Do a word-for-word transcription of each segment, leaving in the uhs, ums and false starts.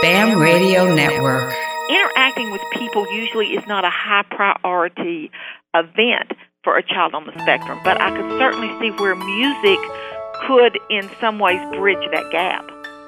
BAM Radio Network. Interacting with people usually is not a high priority event for a child on the spectrum, but I could certainly see where music could in some ways bridge that gap.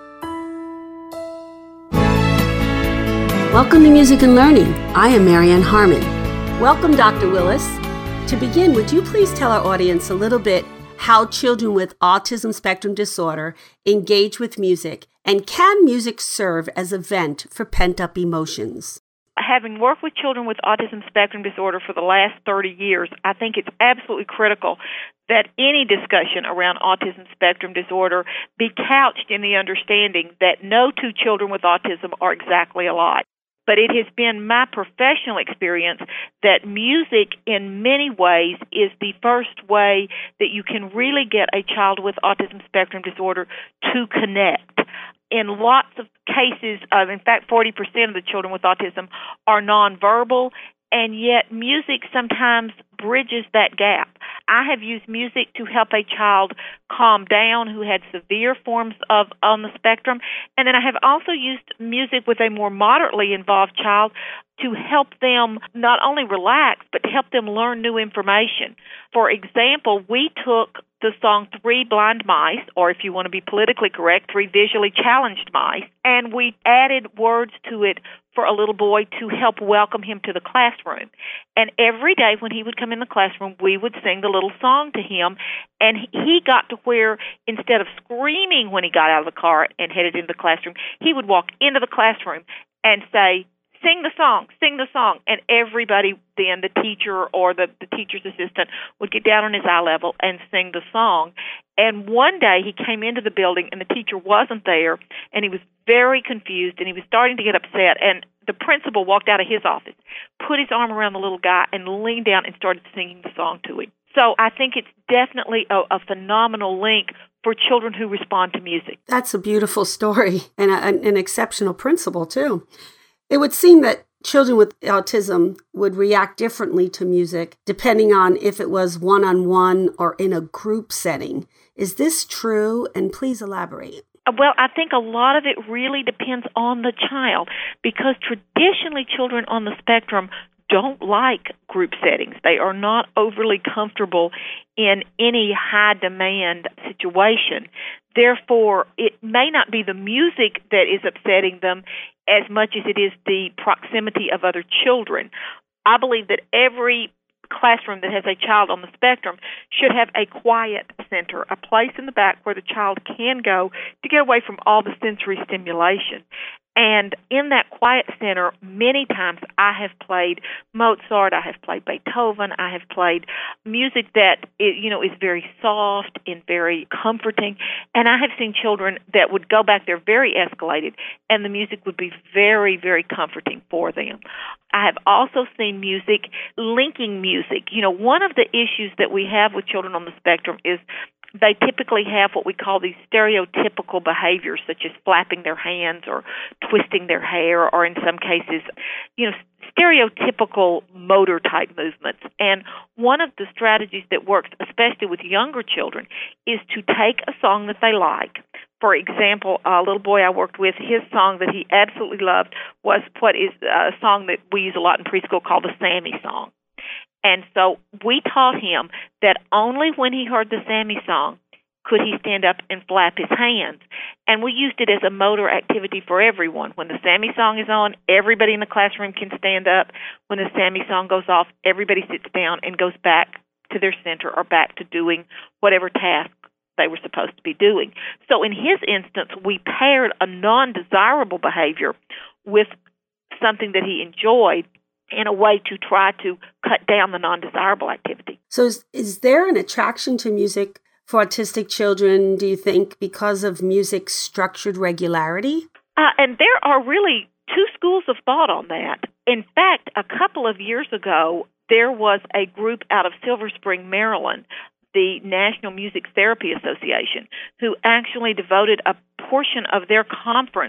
Welcome to Music and Learning. I am Marianne Harmon. Welcome, Doctor Willis. To begin, would you please tell our audience a little bit how children with autism spectrum disorder engage with music, and can music serve as a vent for pent-up emotions? Having worked with children with autism spectrum disorder for the last thirty years, I think it's absolutely critical that any discussion around autism spectrum disorder be couched in the understanding that no two children with autism are exactly alike. But it has been my professional experience that music in many ways is the first way that you can really get a child with autism spectrum disorder to connect. In lots of cases, of, in fact, forty percent of the children with autism are nonverbal, and yet music sometimes bridges that gap. I have used music to help a child calm down who had severe forms of on the spectrum, and then I have also used music with a more moderately involved child to help them not only relax, but to help them learn new information. For example, we took the song Three Blind Mice, or if you want to be politically correct, Three Visually Challenged Mice, and we added words to it for a little boy to help welcome him to the classroom. And every day when he would come in the classroom, we would sing the little song to him, and he got to where instead of screaming when he got out of the car and headed into the classroom, he would walk into the classroom and say, sing the song, sing the song. And everybody then, the teacher or the, the teacher's assistant, would get down on his eye level and sing the song. And one day he came into the building and the teacher wasn't there, and he was very confused and he was starting to get upset. And the principal walked out of his office, put his arm around the little guy, and leaned down and started singing the song to him. So I think it's definitely a, a phenomenal link for children who respond to music. That's a beautiful story and a, an, an exceptional principle, too. It would seem that children with autism would react differently to music depending on if it was one-on-one or in a group setting. Is this true? And please elaborate. Well, I think a lot of it really depends on the child, because traditionally children on the spectrum don't like group settings. They are not overly comfortable in any high-demand situation. Therefore, it may not be the music that is upsetting them as much as it is the proximity of other children. I believe that every classroom that has a child on the spectrum should have a quiet center, a place in the back where the child can go to get away from all the sensory stimulation. And in that quiet center, many times I have played Mozart, I have played Beethoven, I have played music that is, you know, is very soft and very comforting. And I have seen children that would go back there very escalated, and the music would be very, very comforting for them. I have also seen music, linking music. You know, one of the issues that we have with children on the spectrum is they typically have what we call these stereotypical behaviors, such as flapping their hands or twisting their hair, or in some cases, you know, stereotypical motor-type movements. And one of the strategies that works, especially with younger children, is to take a song that they like. For example, a little boy I worked with, his song that he absolutely loved was what is a song that we use a lot in preschool called the Sammy song. And so we taught him that only when he heard the Sammy song could he stand up and flap his hands. And we used it as a motor activity for everyone. When the Sammy song is on, everybody in the classroom can stand up. When the Sammy song goes off, everybody sits down and goes back to their center or back to doing whatever task they were supposed to be doing. So in his instance, we paired a non-desirable behavior with something that he enjoyed in a way to try to cut down the non-desirable activity. So is, is there an attraction to music for autistic children, do you think, because of music's structured regularity? Uh, and there are really two schools of thought on that. In fact, a couple of years ago, there was a group out of Silver Spring, Maryland, the National Music Therapy Association, who actually devoted a portion of their conference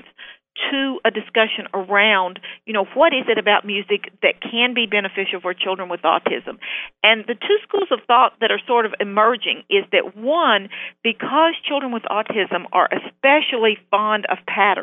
to a discussion around, you know, what is it about music that can be beneficial for children with autism? And the two schools of thought that are sort of emerging is that, one, because children with autism are especially fond of patterns,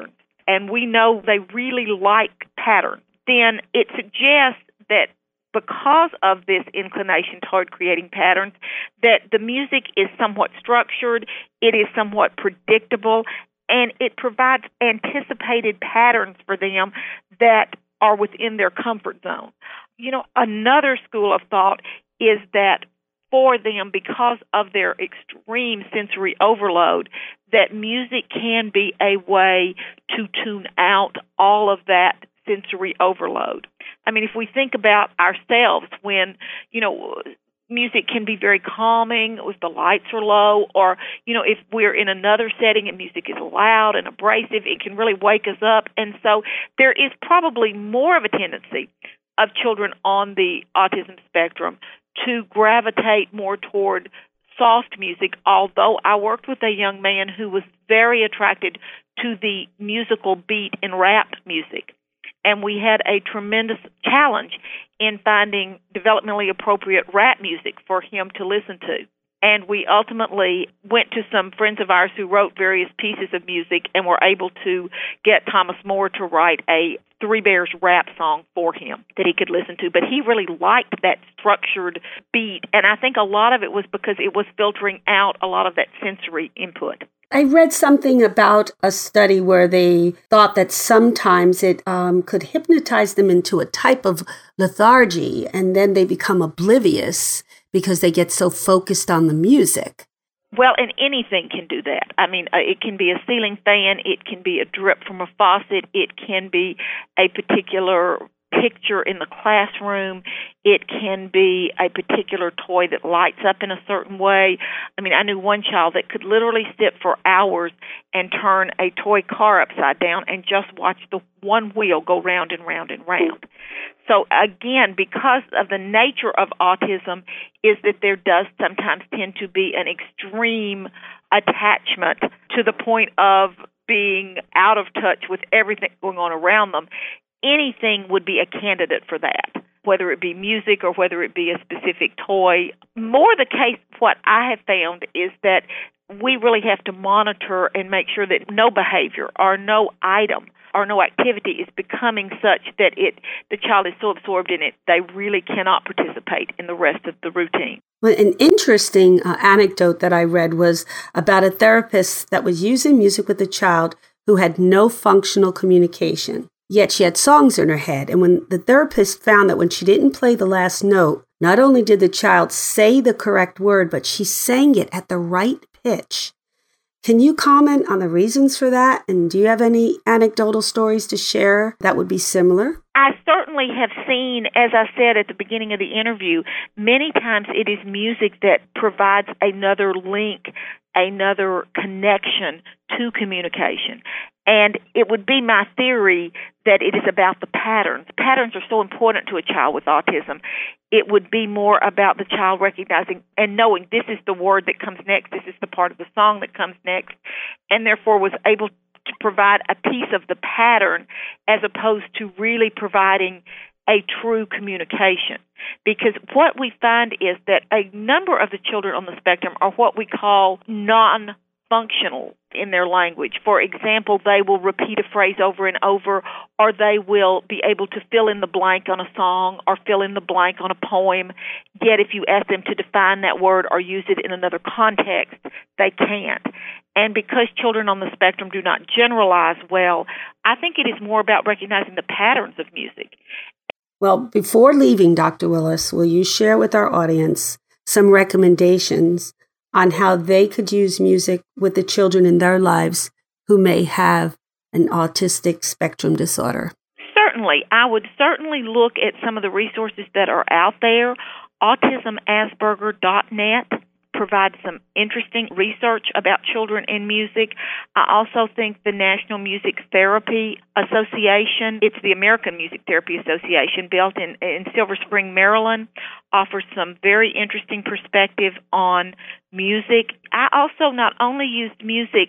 and we know they really like patterns, then it suggests that because of this inclination toward creating patterns, that the music is somewhat structured, it is somewhat predictable, and it provides anticipated patterns for them that are within their comfort zone. You know, another school of thought is that for them, because of their extreme sensory overload, that music can be a way to tune out all of that sensory overload. I mean, if we think about ourselves when, you know, music can be very calming if the lights are low, or, you know, if we're in another setting and music is loud and abrasive, it can really wake us up. And so there is probably more of a tendency of children on the autism spectrum to gravitate more toward soft music, although I worked with a young man who was very attracted to the musical beat in rap music. And we had a tremendous challenge in finding developmentally appropriate rap music for him to listen to. And we ultimately went to some friends of ours who wrote various pieces of music and were able to get Thomas Moore to write a Three Bears rap song for him that he could listen to. But he really liked that structured beat, and I think a lot of it was because it was filtering out a lot of that sensory input. I read something about a study where they thought that sometimes it um, could hypnotize them into a type of lethargy, and then they become oblivious because they get so focused on the music. Well, and anything can do that. I mean, uh, it can be a ceiling fan, it can be a drip from a faucet, it can be a particular picture in the classroom, it can be a particular toy that lights up in a certain way. I mean, I knew one child that could literally sit for hours and turn a toy car upside down and just watch the one wheel go round and round and round. So again, because of the nature of autism is that there does sometimes tend to be an extreme attachment to the point of being out of touch with everything going on around them. Anything would be a candidate for that, whether it be music or whether it be a specific toy. More the case, what I have found is that we really have to monitor and make sure that no behavior or no item or no activity is becoming such that it the child is so absorbed in it they really cannot participate in the rest of the routine. Well, an interesting uh, anecdote that I read was about a therapist that was using music with a child who had no functional communication. Yet she had songs in her head. And when the therapist found that when she didn't play the last note, not only did the child say the correct word, but she sang it at the right pitch. Can you comment on the reasons for that? And do you have any anecdotal stories to share that would be similar? I certainly have seen, as I said at the beginning of the interview, many times it is music that provides another link, another connection to communication. And it would be my theory that it is about the patterns. Patterns are so important to a child with autism. It would be more about the child recognizing and knowing this is the word that comes next, this is the part of the song that comes next, and therefore was able to provide a piece of the pattern as opposed to really providing a true communication. Because what we find is that a number of the children on the spectrum are what we call non functional in their language. For example, they will repeat a phrase over and over, or they will be able to fill in the blank on a song or fill in the blank on a poem. Yet if you ask them to define that word or use it in another context, they can't. And because children on the spectrum do not generalize well, I think it is more about recognizing the patterns of music. Well, before leaving, Doctor Willis, will you share with our audience some recommendations on how they could use music with the children in their lives who may have an autistic spectrum disorder? Certainly. I would certainly look at some of the resources that are out there. autism asperger dot net provides some interesting research about children and music. I also think the National Music Therapy Association, it's the American Music Therapy Association, built in, in Silver Spring, Maryland, offers some very interesting perspective on music. I also not only used music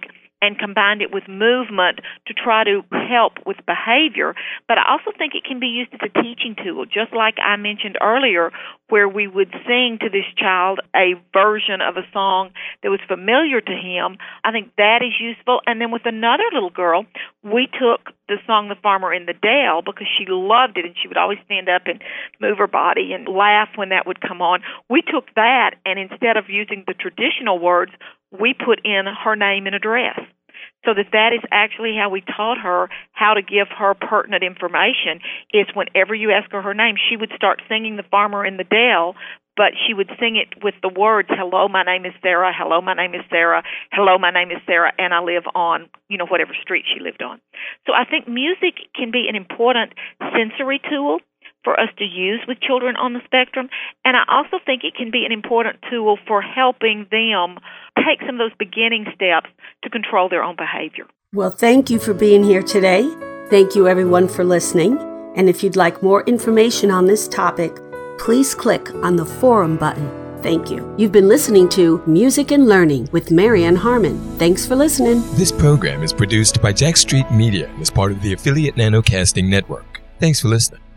and combined it with movement to try to help with behavior. But I also think it can be used as a teaching tool, just like I mentioned earlier, where we would sing to this child a version of a song that was familiar to him. I think that is useful. And then with another little girl, we took the song The Farmer in the Dell because she loved it, and she would always stand up and move her body and laugh when that would come on. We took that, and instead of using the traditional words, we put in her name and address, so that that is actually how we taught her how to give her pertinent information. Is whenever you ask her her name, she would start singing The Farmer in the Dell, but she would sing it with the words, hello, my name is Sarah, hello, my name is Sarah, hello, my name is Sarah, and I live on, you know, whatever street she lived on. So I think music can be an important sensory tool for us to use with children on the spectrum, and I also think it can be an important tool for helping them take some of those beginning steps to control their own behavior. Well, thank you for being here today. Thank you, everyone, for listening. And if you'd like more information on this topic, please click on the forum button. Thank you. You've been listening to Music and Learning with Marianne Harmon. Thanks for listening. This program is produced by Jack Street Media and is part of the affiliate Nanocasting Network. Thanks for listening.